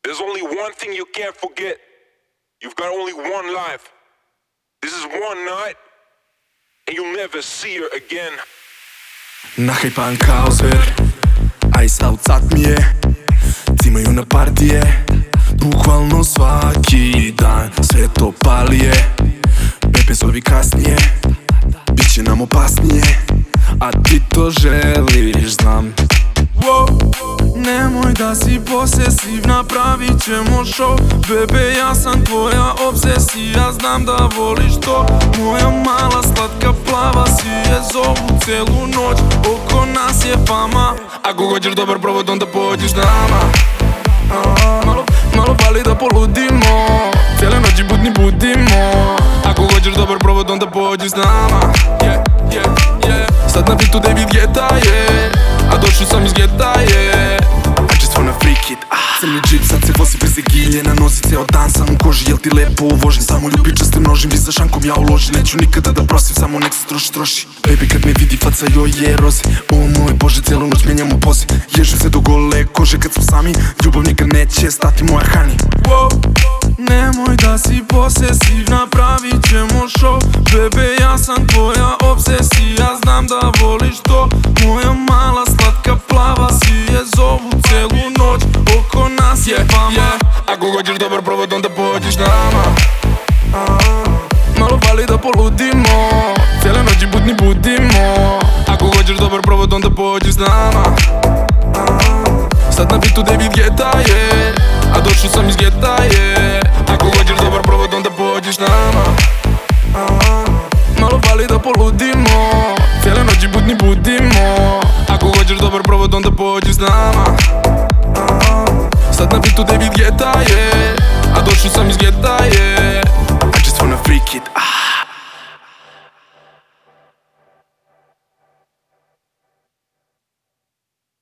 There's only one thing you can't forget. You've got only one life. This is one night, and you'll never see her again. Nahajpan kao zver, a i saucat mi je. Cimaju na partije, bukvalno svaki dan. Sve to palije, Pepe zovi kasnije. Biće nam opasnije, a ti to želiš, znam. Nemoj da si posesiv, napravit ćemo show. Bebe, ja sam tvoja obsesija, znam da voliš to. Moja mala slatka plava si je zovu celu noć. Oko nas je fama. Ako hoćeš dobar provod, onda pođi s nama. Malo pali da poludimo, cijele noći budni budimo. Ako hoćeš dobar provod, onda pođi s nama. Sad na bitu David Guetta je, a došao sam iz geta je. I just wanna freak it. Crni džip, sad se vozi bez egilje. Na nozi ceo dan sam u koži, jel ti lepo u vožnji? Samo ljubičastim nožim, vi za šankom ja uložim. Neću nikada da prosim, samo nek se troši. Baby kad me vidi faca joj je roze. O moj Bože, cijelu noć menjamo poze. Ježim se do gole kože kad smo sami. Ljubav nikad neće stati, moja honey. Nemoj da si posesiv, napravit ćemo show. Bebe, ja sam tvoja obsesija, znam da voliš to. Moja mala slatka plava si je zovu celu noć. Oko nas je fama. Ako hoćeš dobar provod, onda pođi s nama. Malo pali da poludimo, cijele noći budni budimo. Ako hoćeš dobar provod, onda pođi s nama. Sad na bitu David Guetta je, a došao sam iz geta je. Ako hoćeš dobar provod, onda pođi s nama. Malo pali da poludimo, cijele noći budni budimo. Ako hoćeš dobar provod, onda pođi s nama. Sad na bitu David Guetta je, a došao sam iz geta